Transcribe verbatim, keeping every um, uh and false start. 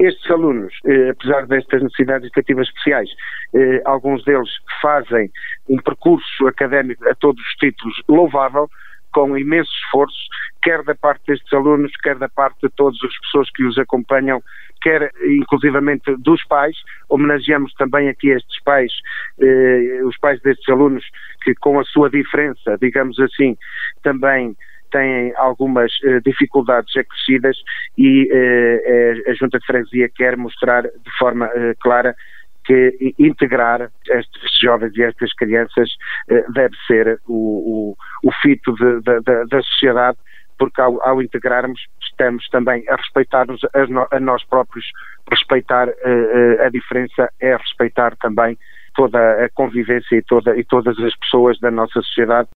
Estes alunos, eh, apesar destas necessidades educativas especiais, eh, alguns deles fazem um percurso académico a todos os títulos louvável, com imenso esforço, quer da parte destes alunos, quer da parte de todas as pessoas que os acompanham, quer inclusivamente dos pais. Homenageamos também aqui estes pais, eh, os pais destes alunos, que com a sua diferença, digamos assim, também têm algumas eh, dificuldades acrescidas e eh, a Junta de Freguesia quer mostrar de forma eh, clara que integrar estes jovens e estas crianças eh, deve ser o, o, o fito de, de, de, da sociedade, porque ao, ao integrarmos estamos também a respeitar-nos a, no, a nós próprios. Respeitar eh, a diferença é respeitar também toda a convivência e, toda, e todas as pessoas da nossa sociedade.